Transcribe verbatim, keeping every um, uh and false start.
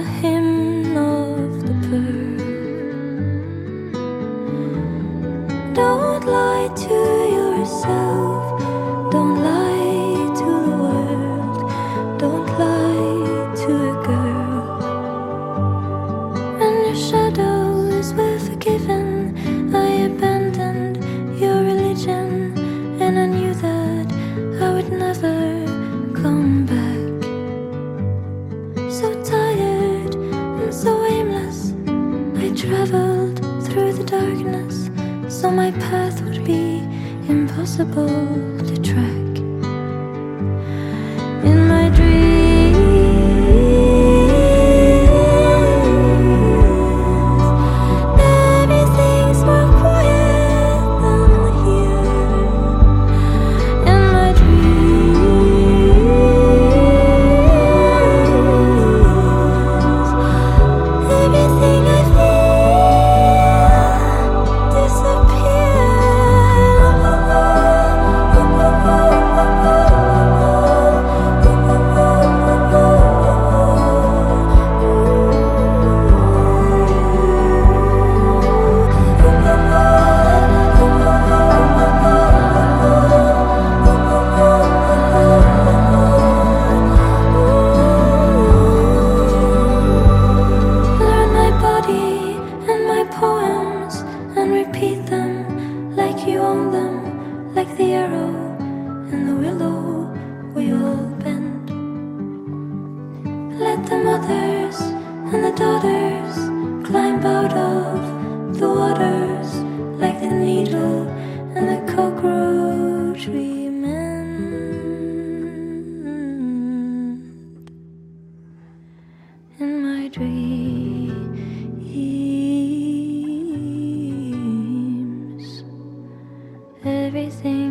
hymn of the pearl. Don't lie to yourself, don't lie to the world, don't lie to a girl. When your shadow is well forgiven, I abandoned your religion, and I knew that I would never come back. So tired and so aimless, I traveled through the darkness, so my path would be impossible to track. In my dreams, everything's more quiet than here. In my dreams, everything I feel learn my body and my poems and repeat them like you own them, like the arrow and the willow we all bend. Let the mothers and the daughters climb out of the waters like the needle and the cockroach we mend. In my dreams, everything